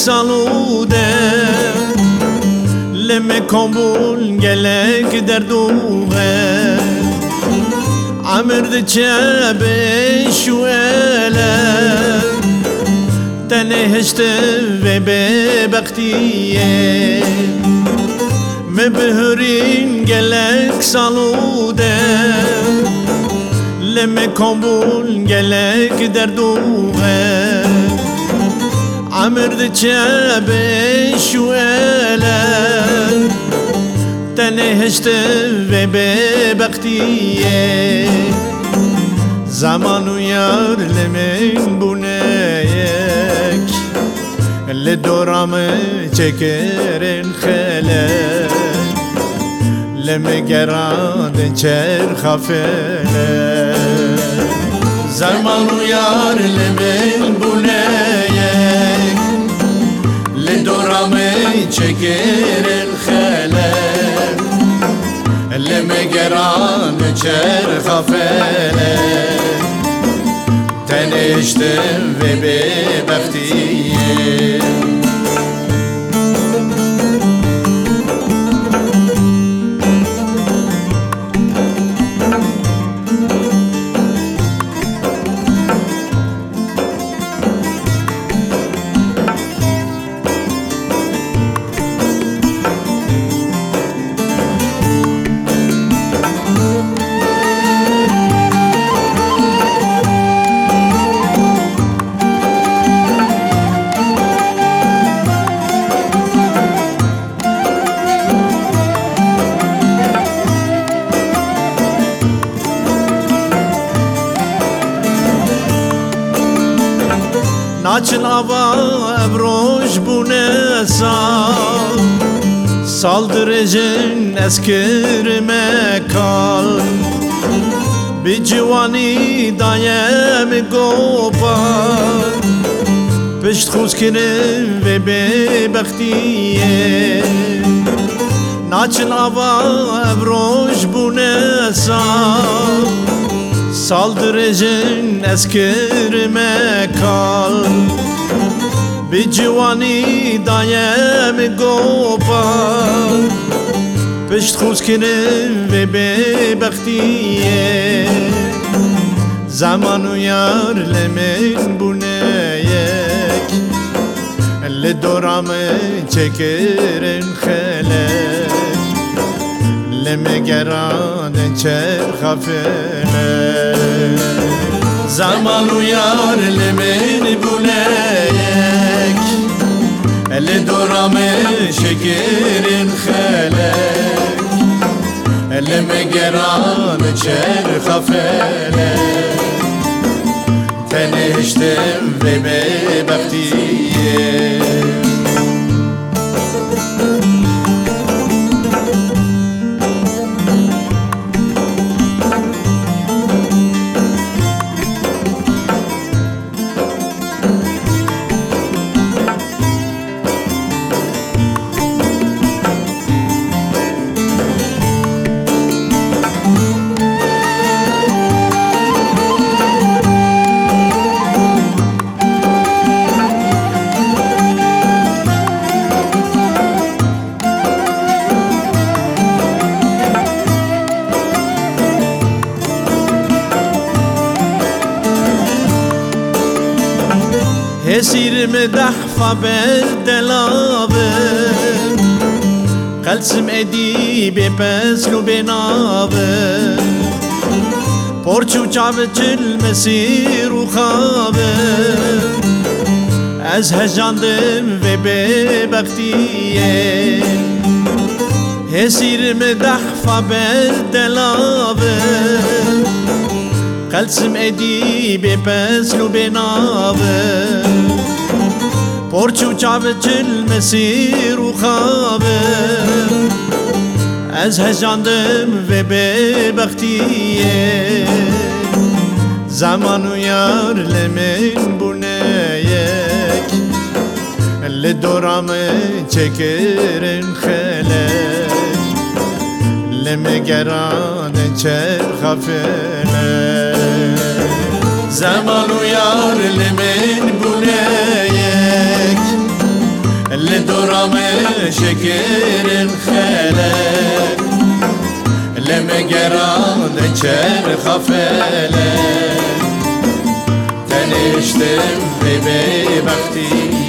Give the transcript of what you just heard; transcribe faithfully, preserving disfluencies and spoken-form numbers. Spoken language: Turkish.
salude leme kombul gelek derduğe Amr de çebe şuele Tenehşte ve bebektiye Me behrin gelek salude leme kombul gelek derduğe Amr de çebe şuele Tenehşte ve bebektiye Zaman uyar lemin buneyek Le doramı çekerin helek Leme geran çer hafele Zaman uyar lemin buneyek Le doramı çekerin helek Leme geran çer hafele Teniştim ve bebektiyim Naçın ava evroj bune sal Saldırıcın eskirme kal Bir civani dayem gopar Pişt xuzkirim ve bebektiye Naçın ava evroj bune sal Saldırıcın eskirme kal Bir civani dayem gopar Pişt xuzkirim ve bebektiye Zaman uyar lemin buneyek Le doramı çekerin helek Leme geran çer hafele Zaman uyar lemin buneyek Le doramı şekerin helek Leme geran çer hafele Teniştim ve bebektiyim Esirme dahfa berdelave Kalsim edibe peslu benave Porçu çavçil mesiru khave Ez hecandım ve bebektiye Esirme dahfa berdelave Kalsim edibe peslu benave Porçu çavçil mesiru khave Ez hecandım ve bebektiye Zaman uyar lemin buneyek Le doramı çekerin helek Leme geran çer hafele Zaman uyar lemin buneyek درام شکر خلق لمگران چرخ فلک تنشتم به بختی